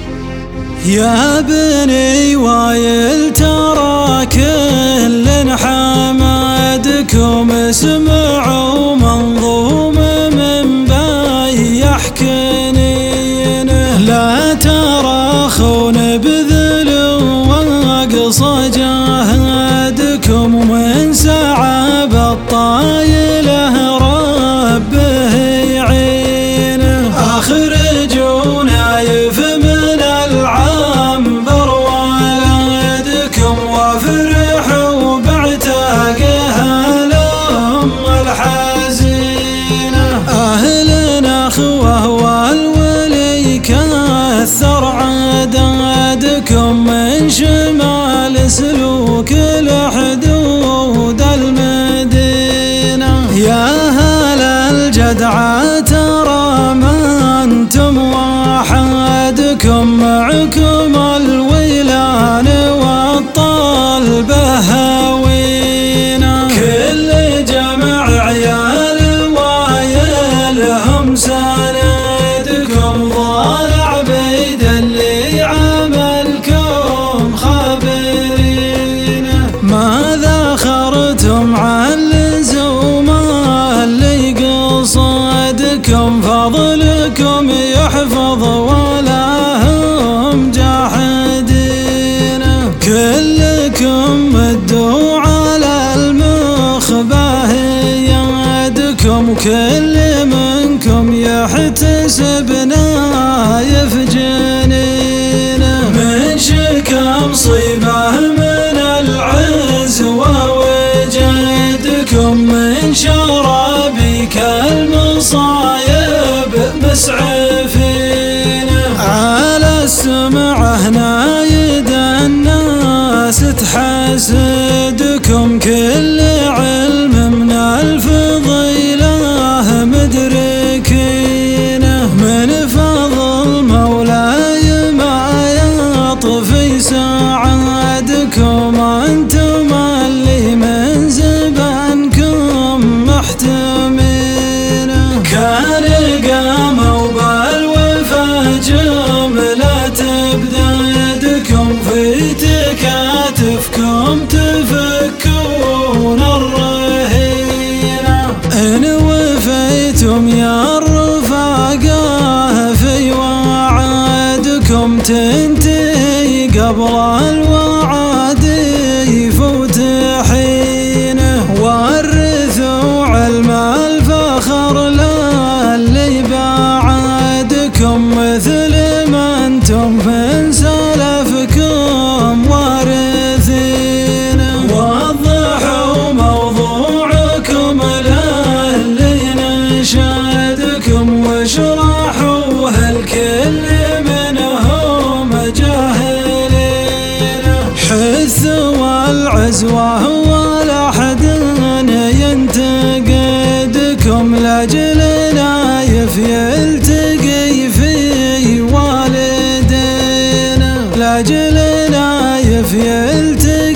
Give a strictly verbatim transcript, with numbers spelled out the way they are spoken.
يا بني وايل ترى كل حمادكم سمعوا منظوم من بيح كنينه، لا تراخون بذل واقصى جهادكم، ومن سعى بالطايله ربه يعينه. اخرجوا نايف من العنبر ولدكم وافرحوا بعتاقها الام الحزينه. اهل اخوه والولي كثر عدادكم، من شمال سلوك الحدود المدينه. يا اهل الجدعه ترى ما انتم وحدكم، معكم الويلان والطلبه هاوينا. كل جمع عيال وايلهم سندكم، ضالع بيد اللي عملكم خابرين. ماذا خرتم عن لزوم اللي قصدكم، فضلكم يحفظ ولا هم جاحدين. كلكم مدوا على المخباه يدكم، وكل منكم يحتسب نايف جنينه. من شكى مصيبه من العزوه وجدكم، من شرابك المصايب مسعفين. على السمعه نايد الناس تحسدكم، كل علم من الفضيله مدركينه. من فضل مولاي ما يطفي سعادكم، انتم اللي من زبنكم محتمين. كان قاموا بالوفا جملة بدادكم، في تكاتفكم تفكون الرهينة. إن وفيتم يا الرفاقة في وعدكم، تنتهي قبل الوعد يفوت حينه. ورثوا علم الفخر للي بعدكم، مثل ما انتم من سلفكم وارثين. وضحوا موضوعكم للي نشدكم، واشرحوه الكل منهم جاهلين. حثوا العزوه ولا حد ينتقدكم، لاجل نايف يلتقي في والدينا، لاجل نايف يلتقي